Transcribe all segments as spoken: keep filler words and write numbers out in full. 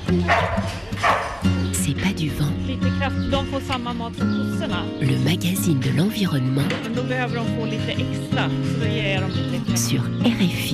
C'est pas du vent. Lite kraft, de får samma mat som kossorna. Le magazine de l'environnement Men då behöver de få lite extra, så då ger jag dem lite extra. sur R F I.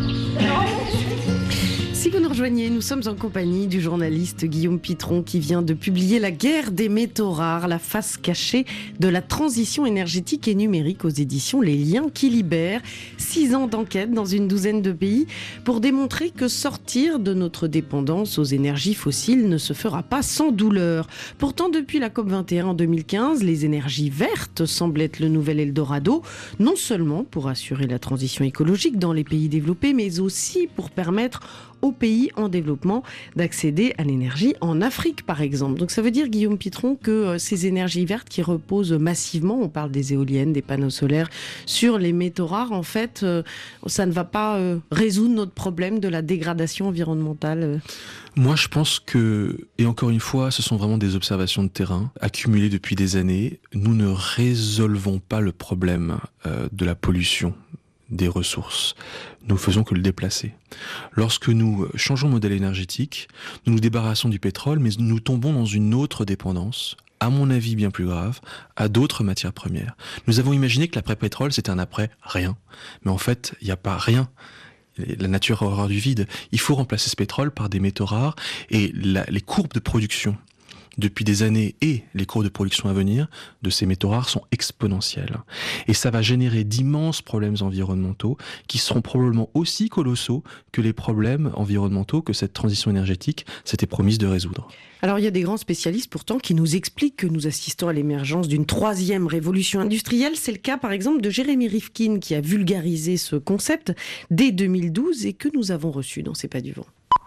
Si vous nous rejoignez, nous sommes en compagnie du journaliste Guillaume Pitron qui vient de publier La guerre des métaux rares, la face cachée de la transition énergétique et numérique aux éditions Les Liens qui libèrent. Six ans d'enquête dans une douzaine de pays pour démontrer que sortir de notre dépendance aux énergies fossiles ne se fera pas sans douleur. Pourtant, depuis la COP vingt et un en deux mille quinze, les énergies vertes semblent être le nouvel Eldorado, non seulement pour assurer la transition écologique dans les pays développés, mais aussi pour permettre aux pays en développement d'accéder à l'énergie en Afrique, par exemple. Donc ça veut dire, Guillaume Pitron, que euh, ces énergies vertes qui reposent massivement, on parle des éoliennes, des panneaux solaires, sur les métaux rares, en fait, euh, ça ne va pas euh, résoudre notre problème de la dégradation environnementale euh. Moi, je pense que, et encore une fois, ce sont vraiment des observations de terrain accumulées depuis des années. Nous ne résolvons pas le problème euh, de la pollution des ressources. Nous faisons que le déplacer. Lorsque nous changeons de modèle énergétique, nous nous débarrassons du pétrole, mais nous tombons dans une autre dépendance, à mon avis bien plus grave, à d'autres matières premières. Nous avons imaginé que l'après-pétrole, c'était un après-rien. Mais en fait, il n'y a pas rien. La nature a horreur du vide. Il faut remplacer ce pétrole par des métaux rares, et la, les courbes de production depuis des années et les courbes de production à venir de ces métaux rares sont exponentielles. Et ça va générer d'immenses problèmes environnementaux qui seront probablement aussi colossaux que les problèmes environnementaux que cette transition énergétique s'était promise de résoudre. Alors il y a des grands spécialistes pourtant qui nous expliquent que nous assistons à l'émergence d'une troisième révolution industrielle. C'est le cas par exemple de Jérémy Rifkin qui a vulgarisé ce concept dès deux mille douze et que nous avons reçu dans C'est pas du vent.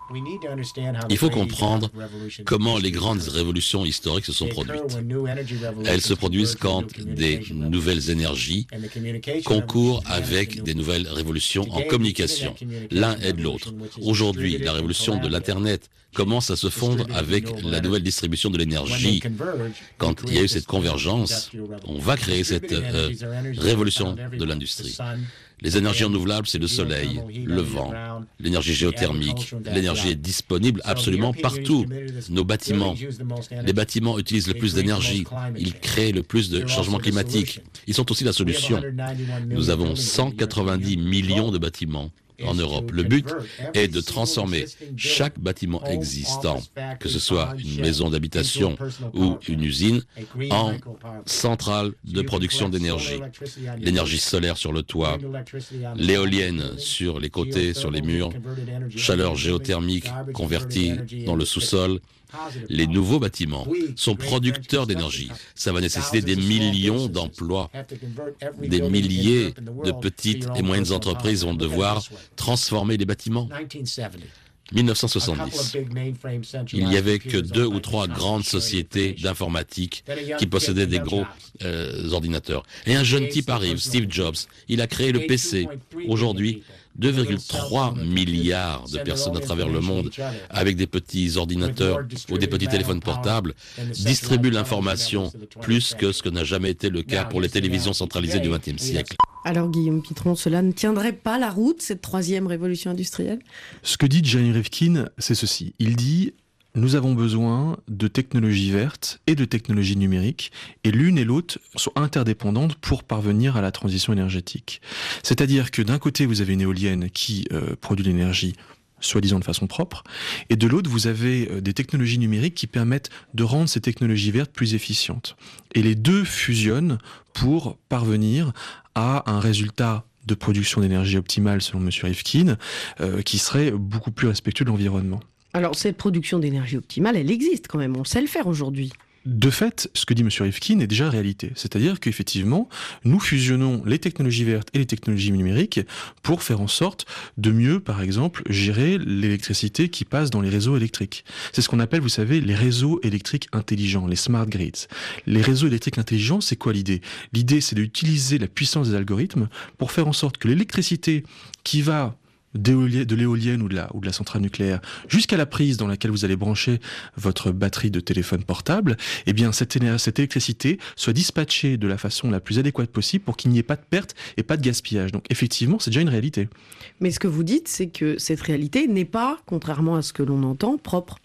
Il faut comprendre comment les grandes révolutions historiques se sont produites. Elles se produisent quand des nouvelles énergies concourent avec des nouvelles révolutions en communication. L'un aide l'autre. Aujourd'hui, la révolution de l'Internet commence à se fondre avec la nouvelle distribution de l'énergie. Quand il y a eu cette convergence, on va créer cette euh, révolution de l'industrie. Les énergies renouvelables, c'est le soleil, le vent, l'énergie géothermique. L'énergie est disponible absolument partout. Nos bâtiments, les bâtiments utilisent le plus d'énergie. Ils créent le plus de changements climatiques. Ils sont aussi la solution. Nous avons cent quatre-vingt-dix millions de bâtiments en Europe. Le but est de transformer chaque bâtiment existant, que ce soit une maison d'habitation ou une usine, en centrale de production d'énergie. L'énergie solaire sur le toit, l'éolienne sur les côtés, sur les murs, chaleur géothermique convertie dans le sous-sol. Les nouveaux bâtiments sont producteurs d'énergie. Ça va nécessiter des millions d'emplois. Des milliers de petites et moyennes entreprises vont devoir transformer les bâtiments. mille neuf cent soixante-dix. Il n'y avait que deux ou trois grandes sociétés d'informatique qui possédaient des gros euh, ordinateurs. Et un jeune type arrive, Steve Jobs. Il a créé le P C. Aujourd'hui, deux virgule trois milliards de personnes à travers le monde, avec des petits ordinateurs ou des petits téléphones portables, distribuent l'information plus que ce que n'a jamais été le cas pour les télévisions centralisées du vingtième siècle. Alors Guillaume Pitron, cela ne tiendrait pas la route, cette troisième révolution industrielle ? Ce que dit Jérémy Rifkin, c'est ceci. Il dit... Nous avons besoin de technologies vertes et de technologies numériques, et l'une et l'autre sont interdépendantes pour parvenir à la transition énergétique. C'est-à-dire que d'un côté, vous avez une éolienne qui euh, produit l'énergie soi-disant de façon propre, et de l'autre, vous avez euh, des technologies numériques qui permettent de rendre ces technologies vertes plus efficientes. Et les deux fusionnent pour parvenir à un résultat de production d'énergie optimale, selon M. Rifkin, euh, qui serait beaucoup plus respectueux de l'environnement. Alors, cette production d'énergie optimale, elle existe quand même, on sait le faire aujourd'hui. De fait, ce que dit M. Rifkin est déjà réalité. C'est-à-dire qu'effectivement, nous fusionnons les technologies vertes et les technologies numériques pour faire en sorte de mieux, par exemple, gérer l'électricité qui passe dans les réseaux électriques. C'est ce qu'on appelle, vous savez, les réseaux électriques intelligents, les smart grids. Les réseaux électriques intelligents, c'est quoi l'idée ? L'idée, c'est d'utiliser la puissance des algorithmes pour faire en sorte que l'électricité qui va de l'éolienne ou de la, ou de la centrale nucléaire jusqu'à la prise dans laquelle vous allez brancher votre batterie de téléphone portable, eh bien cette, cette électricité soit dispatchée de la façon la plus adéquate possible pour qu'il n'y ait pas de perte et pas de gaspillage. Donc effectivement, c'est déjà une réalité. Mais ce que vous dites, c'est que cette réalité n'est pas, contrairement à ce que l'on entend, propre.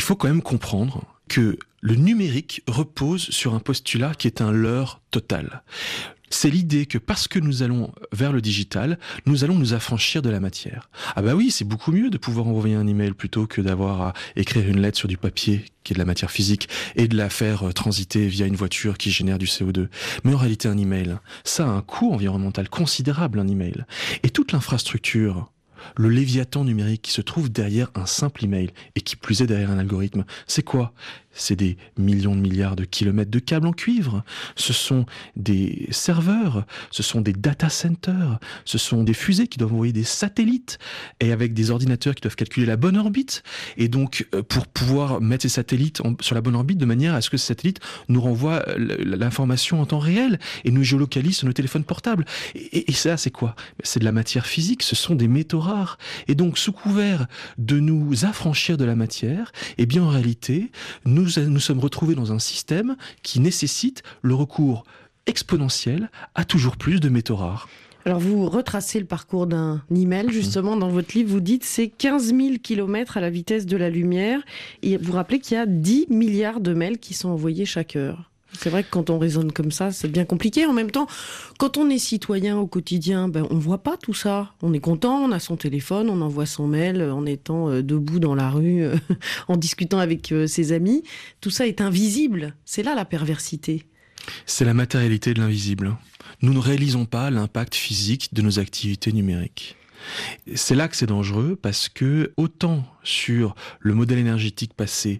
faut quand même comprendre que le numérique repose sur un postulat qui est un leurre total. C'est l'idée que parce que nous allons vers le digital, nous allons nous affranchir de la matière. Ah bah oui, c'est beaucoup mieux de pouvoir envoyer un email plutôt que d'avoir à écrire une lettre sur du papier qui est de la matière physique et de la faire transiter via une voiture qui génère du C O deux. Mais en réalité, un email, ça a un coût environnemental considérable, un email. Et toute l'infrastructure, le léviathan numérique qui se trouve derrière un simple email et qui plus est derrière un algorithme, c'est quoi ? C'est des millions de milliards de kilomètres de câbles en cuivre, ce sont des serveurs, ce sont des data centers, ce sont des fusées qui doivent envoyer des satellites et avec des ordinateurs qui doivent calculer la bonne orbite. Et donc, pour pouvoir mettre ces satellites en, sur la bonne orbite de manière à ce que ces satellites nous renvoient l'information en temps réel et nous géolocalisent sur nos téléphones portables. Et, et ça, c'est quoi ? C'est de la matière physique, ce sont des métaux rares. Et donc, sous couvert de nous affranchir de la matière, eh bien, en réalité, nous Nous nous sommes retrouvés dans un système qui nécessite le recours exponentiel à toujours plus de métaux rares. Alors vous retracez le parcours d'un email, justement, dans votre livre, vous dites c'est quinze mille kilomètres à la vitesse de la lumière, et vous rappelez qu'il y a dix milliards de mails qui sont envoyés chaque heure. C'est vrai que quand on raisonne comme ça, c'est bien compliqué. En même temps, quand on est citoyen au quotidien, ben, on ne voit pas tout ça. On est content, on a son téléphone, on envoie son mail en étant euh, debout dans la rue, euh, en discutant avec euh, ses amis. Tout ça est invisible. C'est là la perversité. C'est la matérialité de l'invisible. Nous ne réalisons pas l'impact physique de nos activités numériques. C'est là que c'est dangereux parce que autant sur le modèle énergétique passé,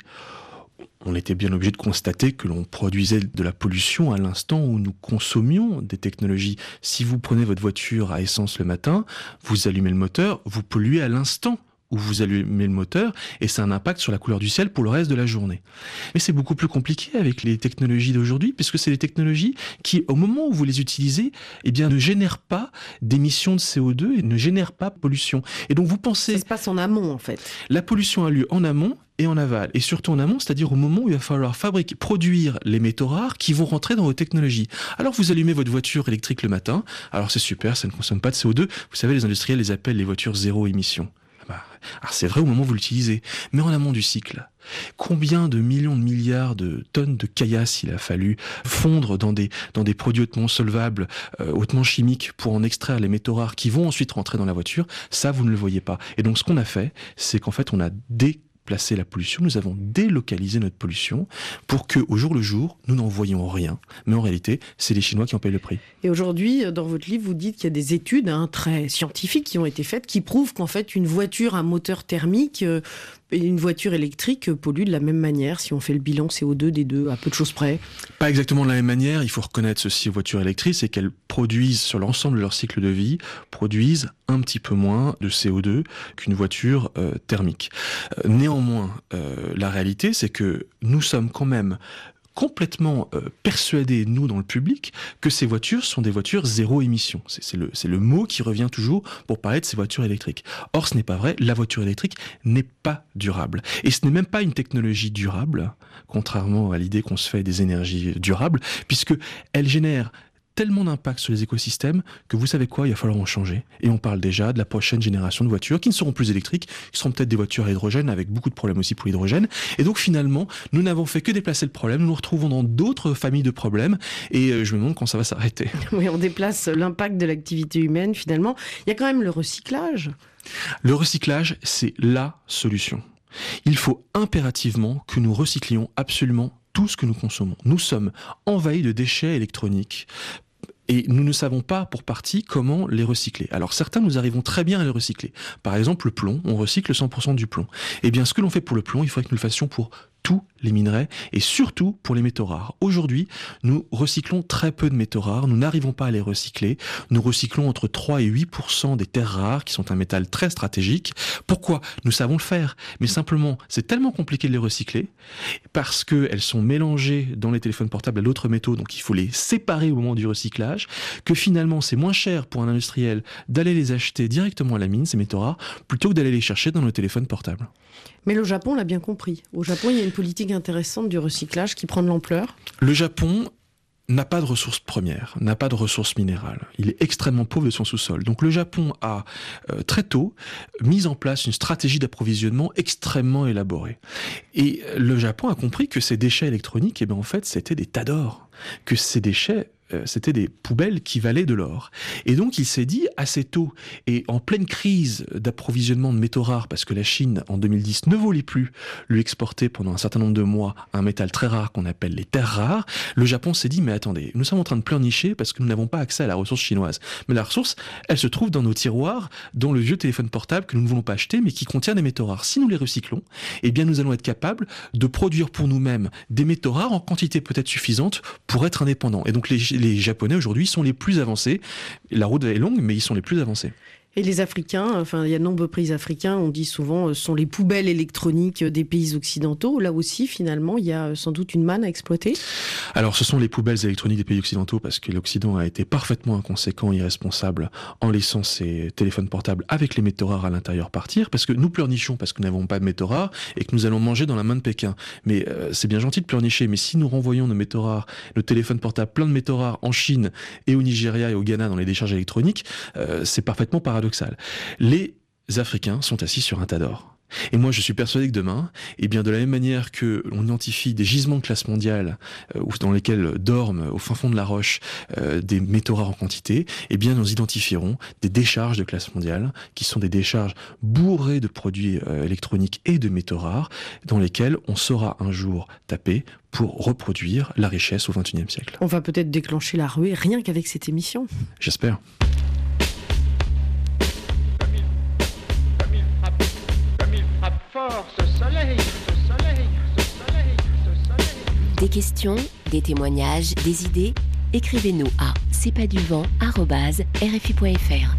on était bien obligé de constater que l'on produisait de la pollution à l'instant où nous consommions des technologies. Si vous prenez votre voiture à essence le matin, vous allumez le moteur, vous polluez à l'instant où vous allumez le moteur, et ça a un impact sur la couleur du ciel pour le reste de la journée. Mais c'est beaucoup plus compliqué avec les technologies d'aujourd'hui, puisque c'est des technologies qui, au moment où vous les utilisez, eh bien, ne génèrent pas d'émissions de C O deux et ne génèrent pas de pollution. Et donc vous pensez... Ça se passe en amont, en fait. La pollution a lieu en amont et en aval, et surtout en amont, c'est-à-dire au moment où il va falloir fabriquer, produire les métaux rares qui vont rentrer dans vos technologies. Alors vous allumez votre voiture électrique le matin, alors c'est super, ça ne consomme pas de C O deux, vous savez, les industriels les appellent les voitures zéro émission. Bah, alors c'est vrai au moment où vous l'utilisez, mais en amont du cycle, combien de millions de milliards de tonnes de caillasse il a fallu fondre dans des, dans des produits hautement solvables, euh, hautement chimiques pour en extraire les métaux rares qui vont ensuite rentrer dans la voiture, ça vous ne le voyez pas. Et donc ce qu'on a fait, c'est qu'en fait on a dé placer la pollution, nous avons délocalisé notre pollution pour que, au jour le jour, nous n'en voyions rien. Mais en réalité, c'est les Chinois qui en payent le prix. Et aujourd'hui, dans votre livre, vous dites qu'il y a des études hein, très scientifiques qui ont été faites qui prouvent qu'en fait, une voiture à moteur thermique euh, et une voiture électrique polluent de la même manière si on fait le bilan C O deux des deux, à peu de choses près. Pas exactement de la même manière. Il faut reconnaître ceci aux voitures électriques, c'est qu'elles produisent, sur l'ensemble de leur cycle de vie, produisent un petit peu moins de C O deux qu'une voiture euh, thermique. Euh, néanmoins, euh, la réalité, c'est que nous sommes quand même complètement euh, persuadés, nous, dans le public, que ces voitures sont des voitures zéro émission. C'est, c'est, le, c'est le mot qui revient toujours pour parler de ces voitures électriques. Or, ce n'est pas vrai. La voiture électrique n'est pas durable. Et ce n'est même pas une technologie durable, contrairement à l'idée qu'on se fait des énergies durables, puisque elle génère tellement d'impact sur les écosystèmes que vous savez quoi, il va falloir en changer. Et on parle déjà de la prochaine génération de voitures qui ne seront plus électriques, qui seront peut-être des voitures à hydrogène avec beaucoup de problèmes aussi pour l'hydrogène. Et donc finalement, nous n'avons fait que déplacer le problème, nous nous retrouvons dans d'autres familles de problèmes et je me demande quand ça va s'arrêter. Oui, on déplace l'impact de l'activité humaine finalement. Il y a quand même le recyclage. Le recyclage, c'est la solution. Il faut impérativement que nous recyclions absolument tout ce que nous consommons. Nous sommes envahis de déchets électroniques. Et nous ne savons pas, pour partie, comment les recycler. Alors certains, nous arrivons très bien à les recycler. Par exemple, le plomb, on recycle cent pour cent du plomb. Eh bien, ce que l'on fait pour le plomb, il faudrait que nous le fassions pour tous les minerais et surtout pour les métaux rares. Aujourd'hui, nous recyclons très peu de métaux rares, nous n'arrivons pas à les recycler. Nous recyclons entre trois et huit pour cent des terres rares, qui sont un métal très stratégique. Pourquoi ? Nous savons le faire, mais simplement, c'est tellement compliqué de les recycler, parce qu'elles sont mélangées dans les téléphones portables à d'autres métaux, donc il faut les séparer au moment du recyclage, que finalement, c'est moins cher pour un industriel d'aller les acheter directement à la mine, ces métaux rares, plutôt que d'aller les chercher dans nos téléphones portables. Mais le Japon l'a bien compris. Au Japon, il y a une politique intéressante du recyclage qui prend de l'ampleur. Le Japon n'a pas de ressources premières, n'a pas de ressources minérales. Il est extrêmement pauvre de son sous-sol. Donc le Japon a euh, très tôt mis en place une stratégie d'approvisionnement extrêmement élaborée. Et le Japon a compris que ces déchets électroniques, eh ben, en fait, c'était des tas d'or. Que ces déchets, euh, c'était des poubelles qui valaient de l'or. Et donc, il s'est dit assez tôt, et en pleine crise d'approvisionnement de métaux rares, parce que la Chine, en deux mille dix, ne voulait plus lui exporter pendant un certain nombre de mois un métal très rare qu'on appelle les terres rares, le Japon s'est dit, mais attendez, nous sommes en train de pleurnicher parce que nous n'avons pas accès à la ressource chinoise. Mais la ressource, elle se trouve dans nos tiroirs, dans le vieux téléphone portable que nous ne voulons pas acheter, mais qui contient des métaux rares. Si nous les recyclons, eh bien, nous allons être capables de produire pour nous-mêmes des métaux rares en quantité peut-être suffisante pour être indépendants. Et donc, les, les Japonais, aujourd'hui, sont les plus avancés. La route est longue, mais ils sont les plus avancés. Et les Africains, enfin, il y a de nombreux pays africains, on dit souvent, sont les poubelles électroniques des pays occidentaux. Là aussi, finalement, il y a sans doute une manne à exploiter. Alors, ce sont les poubelles électroniques des pays occidentaux parce que l'Occident a été parfaitement inconséquent, irresponsable en laissant ses téléphones portables avec les métaux rares à l'intérieur partir. Parce que nous pleurnichons parce que nous n'avons pas de métaux rares et que nous allons manger dans la main de Pékin. Mais euh, c'est bien gentil de pleurnicher, mais si nous renvoyons nos métaux rares, nos téléphones portables pleins de métaux rares en Chine et au Nigeria et au Ghana dans les décharges électroniques, euh, c'est parfaitement paradoxal. Les Africains sont assis sur un tas d'or. Et moi, je suis persuadé que demain, eh bien, de la même manière que l'on identifie des gisements de classe mondiale euh, dans lesquels dorment au fin fond de la roche euh, des métaux rares en quantité, eh bien, nous identifierons des décharges de classe mondiale qui sont des décharges bourrées de produits euh, électroniques et de métaux rares dans lesquels on saura un jour taper pour reproduire la richesse au vingt et unième siècle. On va peut-être déclencher la ruée rien qu'avec cette émission. J'espère. Fort, ce soleil, ce soleil, ce soleil, ce soleil. Des questions, des témoignages, des idées, écrivez-nous à c'est pas du vent arobase r f i point f r.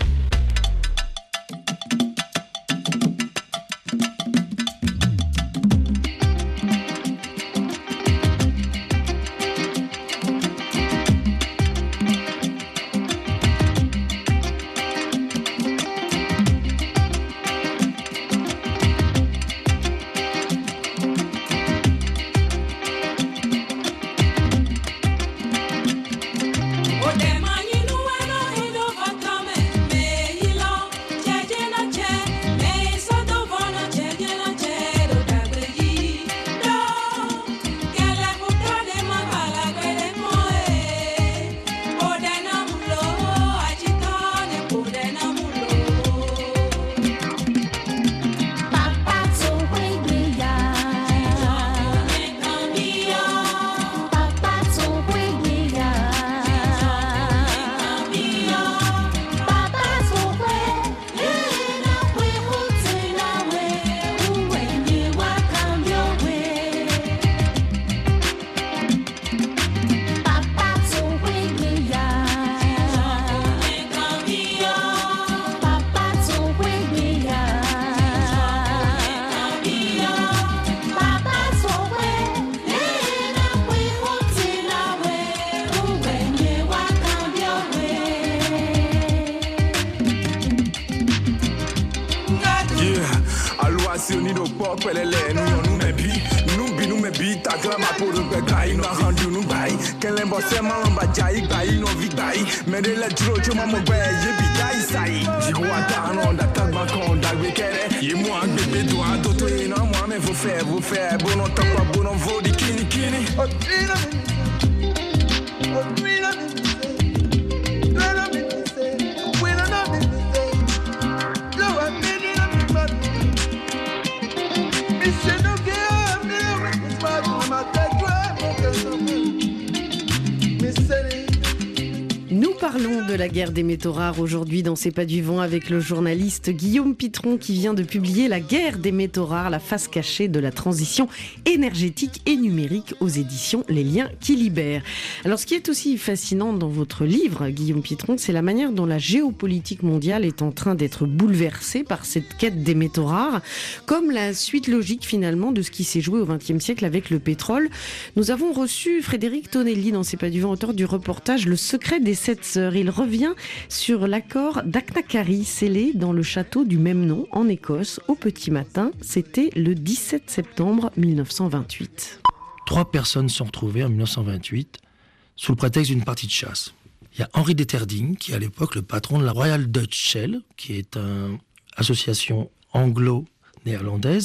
Parlons de la guerre des métaux rares aujourd'hui dans C'est pas du vent avec le journaliste Guillaume Pitron qui vient de publier La guerre des métaux rares, la face cachée de la transition énergétique et numérique aux éditions Les Liens qui libèrent. Alors ce qui est aussi fascinant dans votre livre, Guillaume Pitron, c'est la manière dont la géopolitique mondiale est en train d'être bouleversée par cette quête des métaux rares, comme la suite logique finalement de ce qui s'est joué au vingtième siècle avec le pétrole. Nous avons reçu Frédéric Tonelli dans C'est pas du vent, auteur du reportage Le secret des sept sœurs. Il revient sur l'accord d'Aknakari scellé dans le château du même nom en Écosse au petit matin. C'était le dix-sept septembre mille neuf cent vingt-huit. Trois personnes sont retrouvées en mille neuf cent vingt-huit sous le prétexte d'une partie de chasse. Il y a Henri Deterding, qui est à l'époque le patron de la Royal Dutch Shell, qui est une association anglo-néerlandaise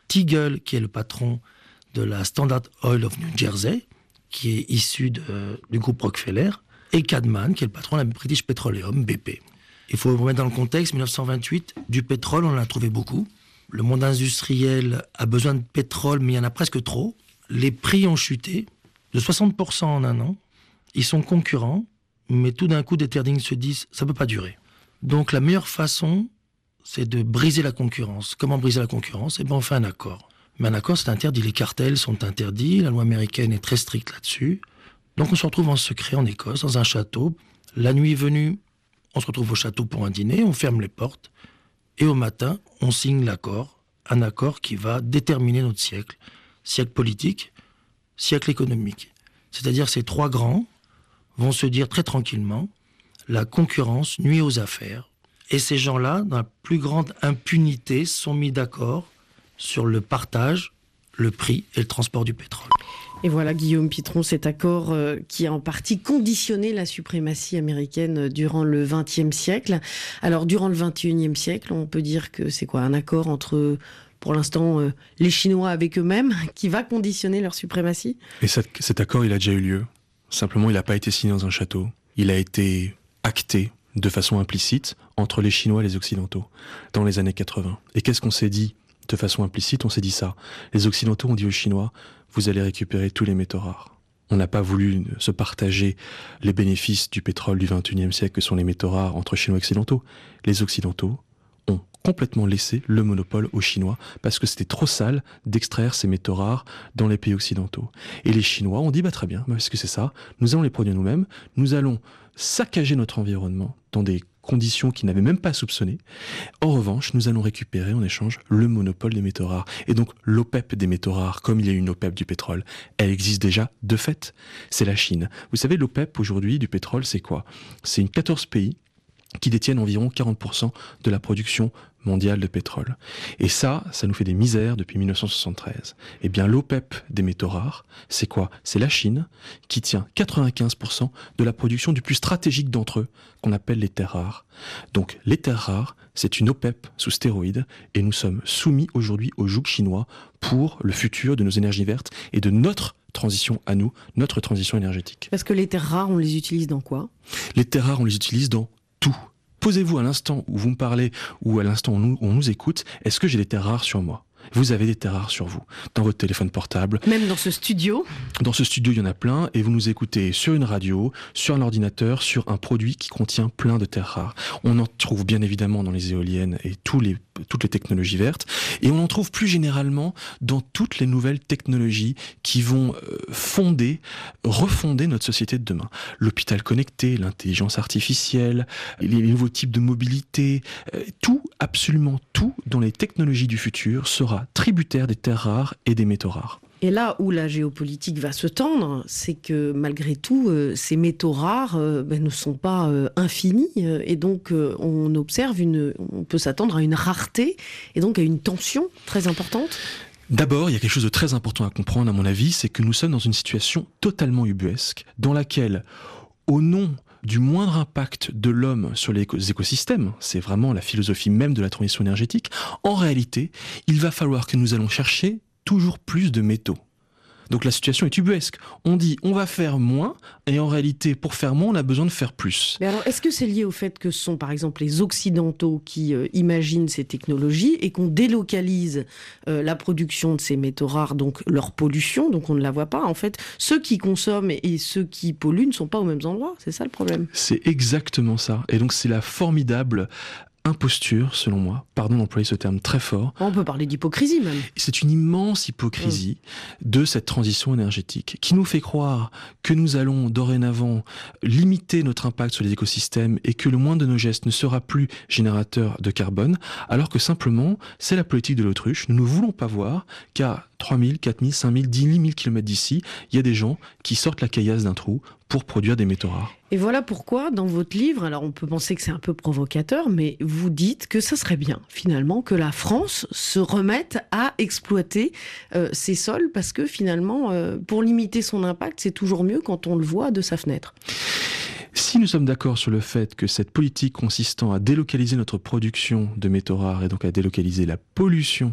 Teagle, qui est le patron de la Standard Oil of New Jersey, qui est issu de, du groupe Rockefeller, et Cadman, qui est le patron de la British Petroleum, B P. Il faut remettre dans le contexte, dix-neuf cent vingt-huit, du pétrole, on en a trouvé beaucoup. Le monde industriel a besoin de pétrole, mais il y en a presque trop. Les prix ont chuté de soixante pour cent en un an. Ils sont concurrents, mais tout d'un coup, des trading se disent « ça ne peut pas durer ». Donc la meilleure façon, c'est de briser la concurrence. Comment briser la concurrence ? Eh bien, on fait un accord. Mais un accord, c'est interdit. Les cartels sont interdits. La loi américaine est très stricte là-dessus. Donc on se retrouve en secret en Écosse, dans un château. La nuit venue, on se retrouve au château pour un dîner, on ferme les portes. Et au matin, on signe l'accord. Un accord qui va déterminer notre siècle. Siècle politique, siècle économique. C'est-à-dire ces trois grands vont se dire très tranquillement, la concurrence nuit aux affaires. Et ces gens-là, dans la plus grande impunité, sont mis d'accord sur le partage, le prix et le transport du pétrole. Et voilà, Guillaume Pitron, cet accord euh, qui a en partie conditionné la suprématie américaine durant le vingtième siècle. Alors, durant le vingt et unième siècle, on peut dire que c'est quoi, un accord entre, pour l'instant, euh, les Chinois avec eux-mêmes, qui va conditionner leur suprématie ? Et cet, cet accord, il a déjà eu lieu. Simplement, il n'a pas été signé dans un château. Il a été acté de façon implicite entre les Chinois et les Occidentaux dans les années quatre-vingts. Et qu'est-ce qu'on s'est dit de façon implicite ? On s'est dit ça. Les Occidentaux ont dit aux Chinois, vous allez récupérer tous les métaux rares. On n'a pas voulu se partager les bénéfices du pétrole du vingt et unième siècle que sont les métaux rares entre Chinois et Occidentaux. Les Occidentaux ont complètement laissé le monopole aux Chinois parce que c'était trop sale d'extraire ces métaux rares dans les pays occidentaux. Et les Chinois ont dit, bah très bien, parce que c'est ça, nous allons les produire nous-mêmes, nous allons saccager notre environnement dans des conditions qu'ils n'avaient même pas soupçonnées. En revanche, nous allons récupérer en échange le monopole des métaux rares. Et donc l'OPEP des métaux rares, comme il y a une OPEP du pétrole, elle existe déjà de fait. C'est la Chine. Vous savez, l'OPEP aujourd'hui du pétrole, c'est quoi ? C'est une quatorze pays qui détiennent environ quarante pour cent de la production mondiale de pétrole. Et ça, ça nous fait des misères depuis mille neuf cent soixante-treize. Eh bien, l'OPEP des métaux rares, c'est quoi ? C'est la Chine qui tient quatre-vingt-quinze pour cent de la production du plus stratégique d'entre eux, qu'on appelle les terres rares. Donc, les terres rares, c'est une OPEP sous stéroïdes, et nous sommes soumis aujourd'hui au joug chinois pour le futur de nos énergies vertes et de notre transition à nous, notre transition énergétique. Parce que les terres rares, on les utilise dans quoi ? Les terres rares, on les utilise dans tout. Posez-vous à l'instant où vous me parlez ou à l'instant où on nous, on nous écoute, est-ce que j'ai des terres rares sur moi ? Vous avez des terres rares sur vous, dans votre téléphone portable. Même dans ce studio ? Dans ce studio, il y en a plein, et vous nous écoutez sur une radio, sur un ordinateur, sur un produit qui contient plein de terres rares. On en trouve bien évidemment dans les éoliennes et tous les, toutes les technologies vertes, et on en trouve plus généralement dans toutes les nouvelles technologies qui vont fonder, refonder notre société de demain. L'hôpital connecté, l'intelligence artificielle, les, les nouveaux types de mobilité, tout, absolument tout dans les technologies du futur sera tributaire des terres rares et des métaux rares. Et là où la géopolitique va se tendre, c'est que malgré tout, euh, ces métaux rares euh, ben, ne sont pas euh, infinis, euh, et donc euh, on observe une, on peut s'attendre à une rareté et donc à une tension très importante. D'abord, il y a quelque chose de très important à comprendre, à mon avis, c'est que nous sommes dans une situation totalement ubuesque, dans laquelle, au nom du moindre impact de l'homme sur les écosystèmes, c'est vraiment la philosophie même de la transition énergétique, en réalité, il va falloir que nous allons chercher toujours plus de métaux. Donc la situation est ubuesque. On dit on va faire moins, et en réalité, pour faire moins, on a besoin de faire plus. Mais alors, est-ce que c'est lié au fait que ce sont par exemple les Occidentaux qui euh, imaginent ces technologies et qu'on délocalise euh, la production de ces métaux rares, donc leur pollution, donc on ne la voit pas. En fait, ceux qui consomment et ceux qui polluent ne sont pas aux mêmes endroits. C'est ça le problème. C'est exactement ça. Et donc c'est la formidable imposture, selon moi, pardon d'employer ce terme très fort. On peut parler d'hypocrisie même. C'est une immense hypocrisie mmh. de cette transition énergétique qui nous fait croire que nous allons dorénavant limiter notre impact sur les écosystèmes et que le moindre de nos gestes ne sera plus générateur de carbone, alors que simplement, c'est la politique de l'autruche. Nous ne voulons pas voir qu'à trois mille, quatre mille, cinq mille, dix mille kilomètres d'ici, il y a des gens qui sortent la caillasse d'un trou pour produire des métaux rares. Et voilà pourquoi, dans votre livre, alors on peut penser que c'est un peu provocateur, mais vous dites que ça serait bien, finalement, que la France se remette à exploiter euh, ses sols, parce que finalement, euh, pour limiter son impact, c'est toujours mieux quand on le voit de sa fenêtre. Si nous sommes d'accord sur le fait que cette politique consistant à délocaliser notre production de métaux rares et donc à délocaliser la pollution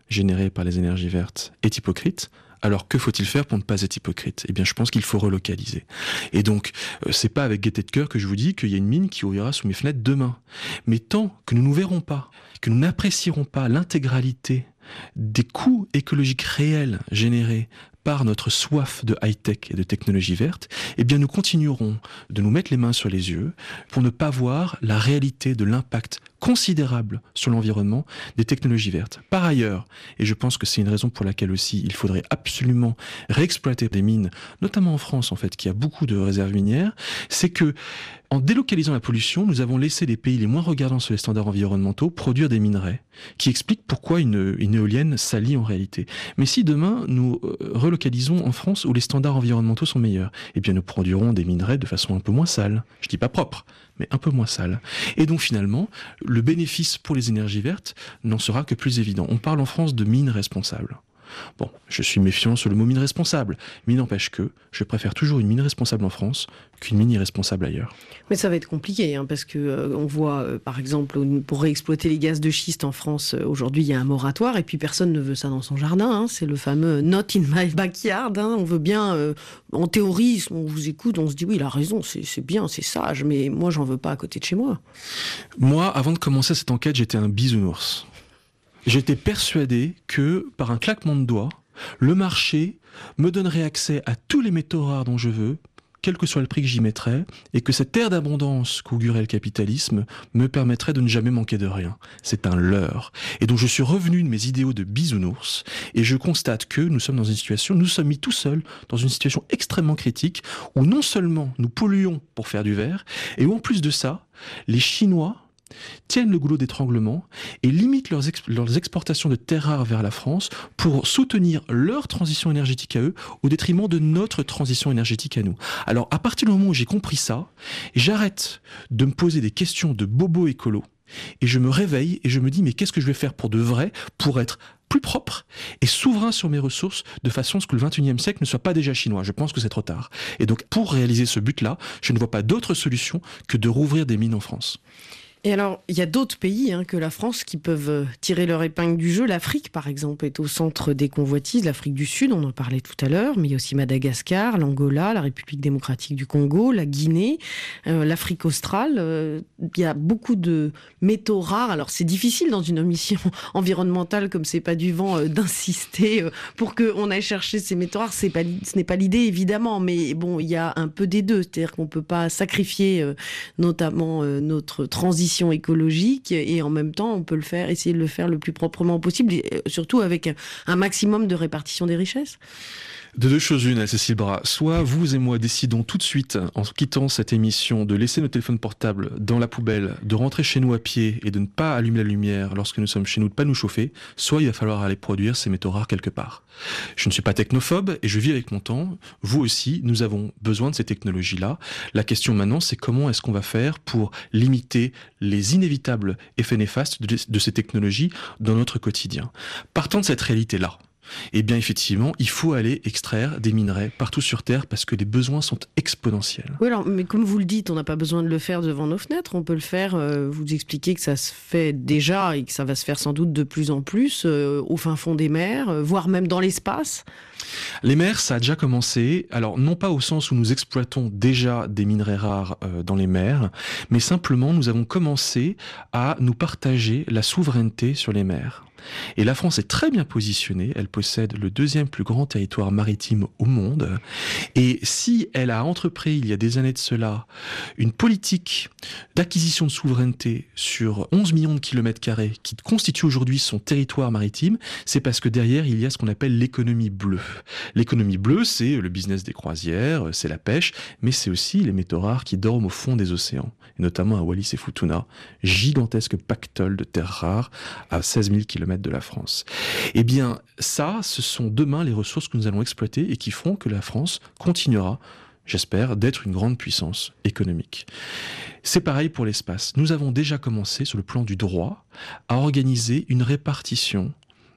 générée par les énergies vertes est hypocrite. Alors que faut-il faire pour ne pas être hypocrite ? Eh bien, je pense qu'il faut relocaliser. Et donc, euh, c'est pas avec gaieté de cœur que je vous dis qu'il y a une mine qui ouvrira sous mes fenêtres demain. Mais tant que nous ne verrons pas, que nous n'apprécierons pas l'intégralité des coûts écologiques réels générés par notre soif de high-tech et de technologie verte, eh bien nous continuerons de nous mettre les mains sur les yeux pour ne pas voir la réalité de l'impact considérable sur l'environnement des technologies vertes. Par ailleurs, et je pense que c'est une raison pour laquelle aussi il faudrait absolument réexploiter des mines, notamment en France en fait, qui a beaucoup de réserves minières, c'est que en délocalisant la pollution, nous avons laissé les pays les moins regardants sur les standards environnementaux produire des minerais qui expliquent pourquoi une, une éolienne salit en réalité. Mais si demain nous euh, relocalisons en France où les standards environnementaux sont meilleurs, eh bien nous produirons des minerais de façon un peu moins sale. Je dis pas propre, mais un peu moins sale. Et donc finalement, le bénéfice pour les énergies vertes n'en sera que plus évident. On parle en France de mines responsables. Bon, je suis méfiant sur le mot mine responsable, mais il n'empêche que je préfère toujours une mine responsable en France qu'une mine irresponsable ailleurs. Mais ça va être compliqué, hein, parce que euh, on voit, euh, par exemple, pour réexploiter les gaz de schiste en France, euh, aujourd'hui il y a un moratoire, et puis personne ne veut ça dans son jardin. Hein, c'est le fameux not in my backyard. Hein, on veut bien, euh, en théorie, on vous écoute, on se dit oui, il a raison, c'est, c'est bien, c'est sage, mais moi j'en veux pas à côté de chez moi. Moi, avant de commencer cette enquête, j'étais un bisounours. J'étais persuadé que, par un claquement de doigts, le marché me donnerait accès à tous les métaux rares dont je veux, quel que soit le prix que j'y mettrais, et que cette ère d'abondance qu'augurait le capitalisme me permettrait de ne jamais manquer de rien. C'est un leurre. Et donc je suis revenu de mes idéaux de bisounours, et je constate que nous sommes dans une situation, nous sommes mis tout seuls dans une situation extrêmement critique, où non seulement nous polluons pour faire du verre, et où en plus de ça, les Chinois tiennent le goulot d'étranglement et limitent leurs, ex- leurs exportations de terres rares vers la France pour soutenir leur transition énergétique à eux au détriment de notre transition énergétique à nous. Alors à partir du moment où j'ai compris ça, j'arrête de me poser des questions de bobo écolo et je me réveille et je me dis mais qu'est-ce que je vais faire pour de vrai, pour être plus propre et souverain sur mes ressources de façon à ce que le vingt et unième siècle ne soit pas déjà chinois. Je pense que c'est trop tard. Et donc pour réaliser ce but-là, je ne vois pas d'autre solution que de rouvrir des mines en France. Et alors, il y a d'autres pays hein, que la France qui peuvent tirer leur épingle du jeu. L'Afrique, par exemple, est au centre des convoitises. L'Afrique du Sud, on en parlait tout à l'heure, mais il y a aussi Madagascar, l'Angola, la République démocratique du Congo, la Guinée, euh, l'Afrique australe. Euh, il y a beaucoup de métaux rares. Alors, c'est difficile dans une mission environnementale comme C'est pas du vent euh, d'insister euh, pour qu'on aille chercher ces métaux rares. C'est pas, ce n'est pas l'idée, évidemment, mais bon, il y a un peu des deux. C'est-à-dire qu'on peut pas sacrifier euh, notamment euh, notre transition écologique et en même temps on peut le faire, essayer de le faire le plus proprement possible et surtout avec un maximum de répartition des richesses. De deux choses une, Cécile Bras. Soit vous et moi décidons tout de suite, en quittant cette émission, de laisser nos téléphones portables dans la poubelle, de rentrer chez nous à pied et de ne pas allumer la lumière lorsque nous sommes chez nous, de ne pas nous chauffer, soit il va falloir aller produire ces métaux rares quelque part. Je ne suis pas technophobe et je vis avec mon temps. Vous aussi, nous avons besoin de ces technologies-là. La question maintenant, c'est comment est-ce qu'on va faire pour limiter les inévitables effets néfastes de, de ces technologies dans notre quotidien. Partant de cette réalité-là, eh bien effectivement, il faut aller extraire des minerais partout sur Terre parce que les besoins sont exponentiels. Oui, alors, mais comme vous le dites, on n'a pas besoin de le faire devant nos fenêtres. On peut le faire, euh, vous expliquez que ça se fait déjà et que ça va se faire sans doute de plus en plus euh, au fin fond des mers, euh, voire même dans l'espace. Les mers, ça a déjà commencé. Alors, non pas au sens où nous exploitons déjà des minerais rares euh, dans les mers, mais simplement nous avons commencé à nous partager la souveraineté sur les mers. Et la France est très bien positionnée, elle possède le deuxième plus grand territoire maritime au monde, et si elle a entrepris il y a des années de cela une politique d'acquisition de souveraineté sur onze millions de kilomètres carrés qui constitue aujourd'hui son territoire maritime, c'est parce que derrière il y a ce qu'on appelle l'économie bleue. L'économie bleue, c'est le business des croisières, c'est la pêche, mais c'est aussi les métaux rares qui dorment au fond des océans, et notamment à Wallis et Futuna, gigantesque pactole de terres rares à seize mille kilomètres de la France. Eh bien, ça, ce sont demain les ressources que nous allons exploiter et qui feront que la France continuera, j'espère, d'être une grande puissance économique. C'est pareil pour l'espace. Nous avons déjà commencé, sur le plan du droit, à organiser une répartition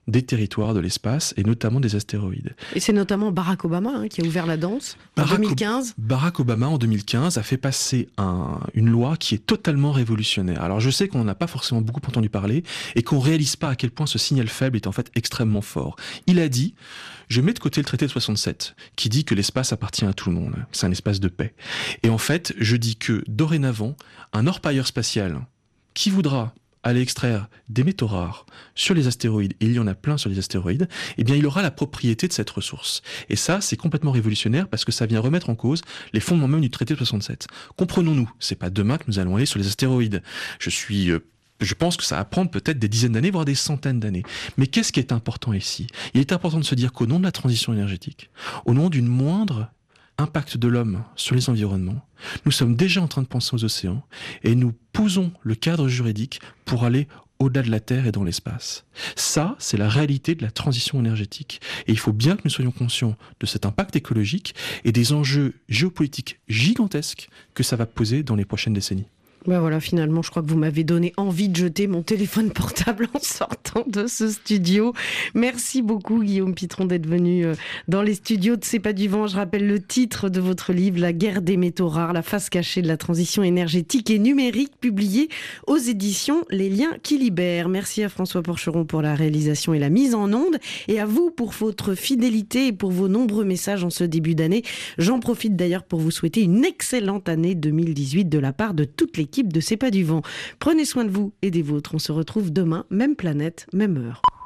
des territoires de l'espace et notamment des astéroïdes. Et c'est notamment Barack Obama hein, qui a ouvert la danse en Barack deux mille quinze. Barack Obama en deux mille quinze a fait passer un, une loi qui est totalement révolutionnaire. Alors je sais qu'on n'en a pas forcément beaucoup entendu parler et qu'on réalise pas à quel point ce signal faible est en fait extrêmement fort. Il a dit, je mets de côté le traité de soixante-sept qui dit que l'espace appartient à tout le monde, c'est un espace de paix. Et en fait, je dis que dorénavant, un orpailleur spatial qui voudra aller extraire des métaux rares sur les astéroïdes, et il y en a plein sur les astéroïdes, eh bien il aura la propriété de cette ressource. Et ça, c'est complètement révolutionnaire parce que ça vient remettre en cause les fondements même du traité de soixante-sept. Comprenons-nous, c'est pas demain que nous allons aller sur les astéroïdes. Je suis... Euh, Je pense que ça va prendre peut-être des dizaines d'années, voire des centaines d'années. Mais qu'est-ce qui est important ici ? Il est important de se dire qu'au nom de la transition énergétique, au nom d'une moindre impact de l'homme sur les environnements, nous sommes déjà en train de penser aux océans et nous posons le cadre juridique pour aller au-delà de la Terre et dans l'espace. Ça, c'est la réalité de la transition énergétique. Et il faut bien que nous soyons conscients de cet impact écologique et des enjeux géopolitiques gigantesques que ça va poser dans les prochaines décennies. Ben voilà, finalement, je crois que vous m'avez donné envie de jeter mon téléphone portable en sortant de ce studio. Merci beaucoup, Guillaume Pitron, d'être venu dans les studios de C'est pas du vent. Je rappelle le titre de votre livre, La guerre des métaux rares, la face cachée de la transition énergétique et numérique, publié aux éditions Les Liens qui libèrent. Merci à François Porcheron pour la réalisation et la mise en onde, et à vous pour votre fidélité et pour vos nombreux messages en ce début d'année. J'en profite d'ailleurs pour vous souhaiter une excellente année deux mille dix-huit de la part de toute l'équipe de C'est pas du vent. Prenez soin de vous et des vôtres. On se retrouve demain, même planète, même heure.